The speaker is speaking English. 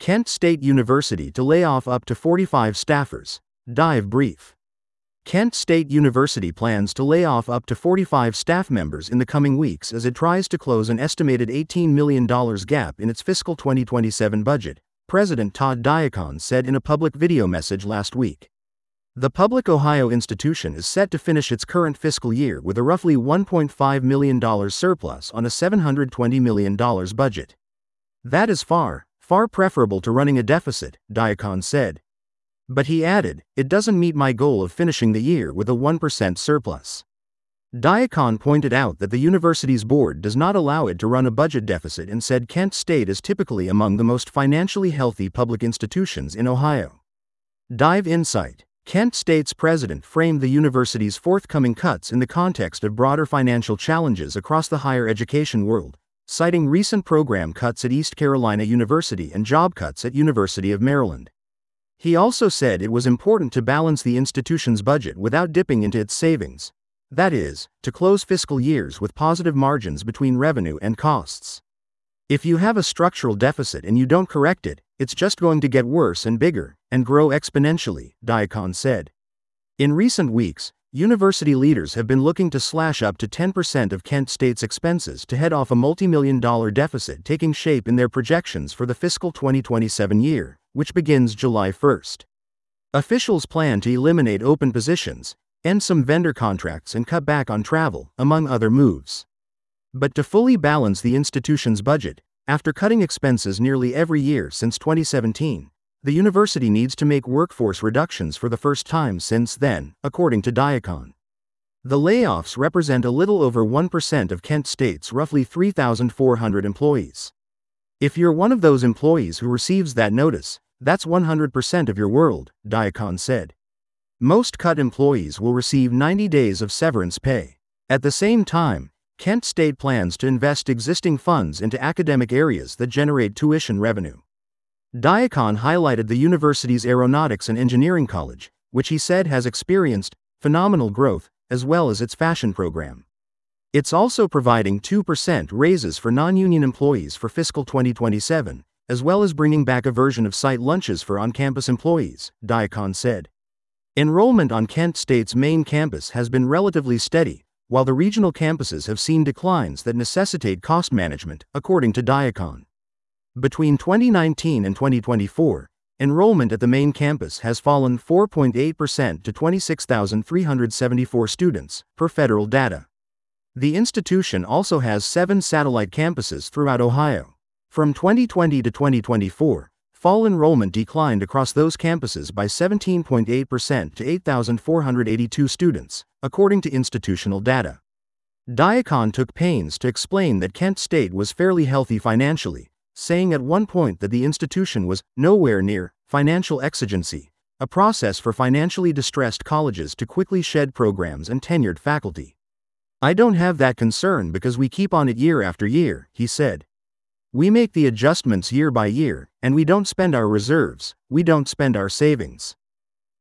Kent State University to lay off up to 45 staffers. Dive brief. Kent State University plans to lay off up to 45 staff members in the coming weeks as it tries to close an estimated $18 million gap in its fiscal 2027 budget, President Todd Diacon said in a public video message last week. The public Ohio institution is set to finish its current fiscal year with a roughly $1.5 million surplus on a $720 million budget. That is far preferable to running a deficit, Diacon said. But he added, it doesn't meet my goal of finishing the year with a 1% surplus. Diacon pointed out that the university's board does not allow it to run a budget deficit and said Kent State is typically among the most financially healthy public institutions in Ohio. Dive insight. Kent State's president framed the university's forthcoming cuts in the context of broader financial challenges across the higher education world, citing recent program cuts at East Carolina University and job cuts at University of Maryland. He also said it was important to balance the institution's budget without dipping into its savings. That is, to close fiscal years with positive margins between revenue and costs. If you have a structural deficit and you don't correct it, it's just going to get worse and bigger, and grow exponentially, Diacon said. In recent weeks, university leaders have been looking to slash up to 10% of Kent State's expenses to head off a multi-million-dollar deficit taking shape in their projections for the fiscal 2027 year, which begins July 1st. Officials plan to eliminate open positions, end some vendor contracts and cut back on travel, among other moves. But to fully balance the institution's budget, after cutting expenses nearly every year since 2017, the university needs to make workforce reductions for the first time since then, according to Diacon. The layoffs represent a little over 1% of Kent State's roughly 3,400 employees. If you're one of those employees who receives that notice, that's 100% of your world, Diacon said. Most cut employees will receive 90 days of severance pay. At the same time, Kent State plans to invest existing funds into academic areas that generate tuition revenue. Diacon highlighted the university's Aeronautics and Engineering College, which he said has experienced phenomenal growth, as well as its fashion program. It's also providing 2% raises for non-union employees for fiscal 2027, as well as bringing back a version of site lunches for on-campus employees, Diacon said. Enrollment on Kent State's main campus has been relatively steady, while the regional campuses have seen declines that necessitate cost management, according to Diacon. Between 2019 and 2024, enrollment at the main campus has fallen 4.8% to 26,374 students, per federal data. The institution also has 7 satellite campuses throughout Ohio. From 2020 to 2024, fall enrollment declined across those campuses by 17.8% to 8,482 students, according to institutional data. Diacon took pains to explain that Kent State was fairly healthy financially, saying at one point that the institution was nowhere near financial exigency, a process for financially distressed colleges to quickly shed programs and tenured faculty. I don't have that concern because we keep on it year after year, he said. We make the adjustments year by year, and we don't spend our reserves, we don't spend our savings.